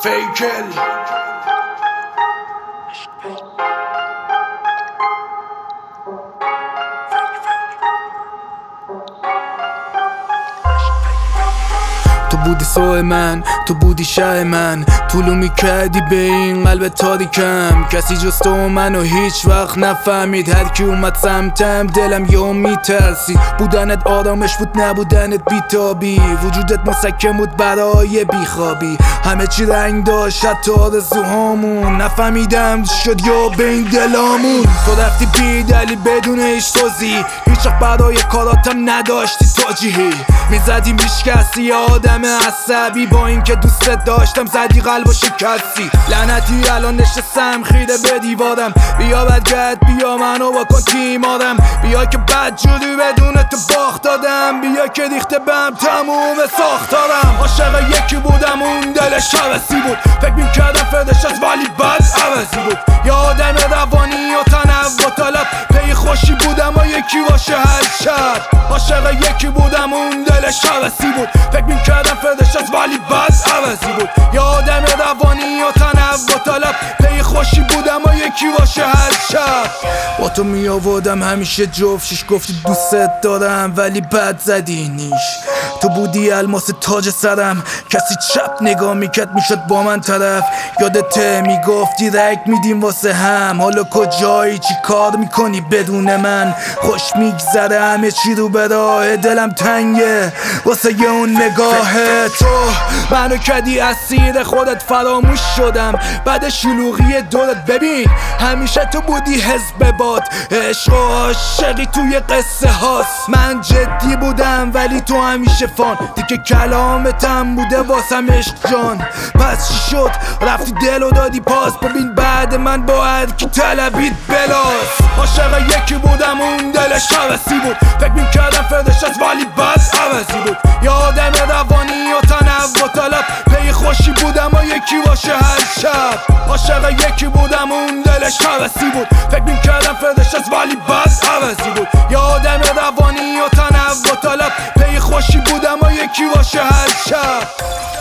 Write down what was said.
فیکل تو بودی سوه من، تو بودی شه من، طولو میکردی به این قلب تاریکم. کسی جز تو منو هیچ وقت نفهمید. هر کی اومد سمتم دلم یهو میترسید. بودنت آرامش بود، نبودنت بیتابی. وجودت مسکن بود برای بیخوابی. همه چی رنگ داشت حتی آرزوهامون. نفهمیدم شد یا به این دلامون. تو رفتی بی دلیل بدون هیچ توضیح. هیچ وقت برای کاراتم نداشتی توجیهی. میزدی میشکستی آدم عصبی. با اینکه دوستت داشتم زدی قلب و شکستی. لعنتی الان نشستم خیره به دیوارم. بیا برگرد بیا منو بکن تیمارم. بیا که بدجوری بدون تو باخت دادم. بیا که ریخته بهم تموم ساختارم. عاشق یکی بودم اون دلش عوضی بود. فکر میکردم فردش از ولی بد عوضی بود. یا آدم روانی و تنوع طلب. پی خوشی بودم و یکی باشه هر شب. عاشق یکی بودم اون دلش عوضی بود. فکر میکردم فردش از ولی بد عوضی بود. یا آدم روانی و تنوع طلب. پی خوشی بودم و یکی باشه هر شب. با تو میآوردم همیشه جفتش. گفتی دوست دارم ولی بد زدی نیش. تو بودی الماس تاج سرم. کسی چپ نگاه میکرد میشد با من طرف. یادته میگفتی رک میدیم واسه هم. حالا کجایی چی کار میکنی بدون من؟ خوش میگذره همه چی رو به راه. دلم تنگه واسه یه اون نگاه تو. منو کردی اسیر خودت فراموش شدم بعد شلوغی دورت. ببین همیشه تو بودی حزب باد. عشق و عاشقی توی قصه هاست. من جدی بودم ولی تو همیشه فان. دیگه کلامتم بوده واسم عشق جان. پس چی شد رفتی دل و دادی پاس. ببین بعد من با هر کی طلبید بلاس. عاشق یکی بودم اون دلش عوضی بود. فکر میکردم فردش از ولی بد عوضی بود. یا آدم روانی و تنوع طلب. پی خوشی بودم و یکی باشه هر شب. عاشق یکی بودم اون دلش عوضی بود. فکر میکردم فردش از ولی بد عوضی بود. یا آدم روانی و تنوع طلب. پی خوشی بودم و یکی باشه هر شب.